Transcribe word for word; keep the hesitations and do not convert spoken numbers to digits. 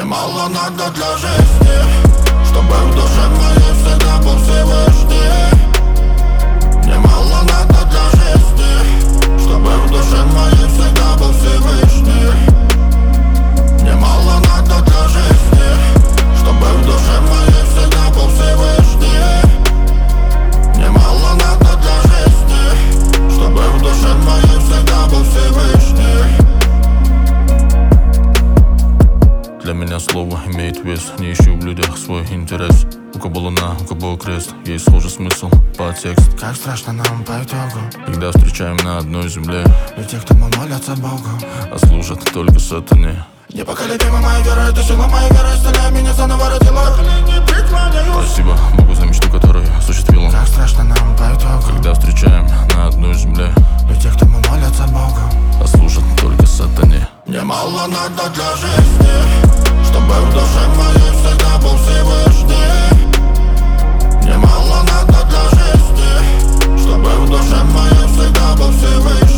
Немало надо для жизни, чтобы в душе моей всегда был Всевышний. Немало надо для жизни, чтобы в душе моей всегда был Всевышний. Немало надо для жизни, чтобы в душе моей всегда был Всевышний. Немало надо для жизни, чтобы в душе моей всегда был Всевышний. Для меня слово имеет вес, не ищу в людях свой интерес. У кого луна, у кого крест, есть схожий смысл, подтекст. Как страшно нам по итогу, когда встречаем на одной земле ведь те, кто мы молятся Богу, а служат только сатане. Непоколебима моя вера, это сила моей веры, исцеляй меня заново родила. Спасибо Богу за мечту, которую осуществила. Как страшно нам по итогу, когда встречаем на одной земле ведь те, кто мы молятся Богу, а служат только сатане. Немало надо для жизни, чтобы в душе моей всегда был Всевышний. Немало надо для жизни, чтобы в душе моей всегда был Всевышний.